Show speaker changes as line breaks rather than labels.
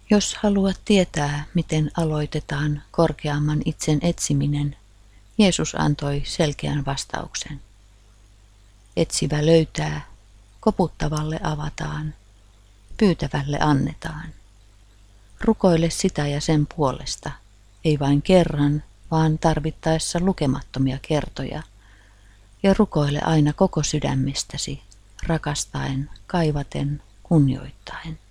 Jos haluat tietää, miten aloitetaan korkeamman itsen etsiminen, Jeesus antoi selkeän vastauksen. Etsivä löytää, koputtavalle avataan, pyytävälle annetaan. Rukoile sitä ja sen puolesta, ei vain kerran, vaan tarvittaessa lukemattomia kertoja, ja rukoile aina koko sydämestäsi, rakastaen, kaivaten, kunnioittaen.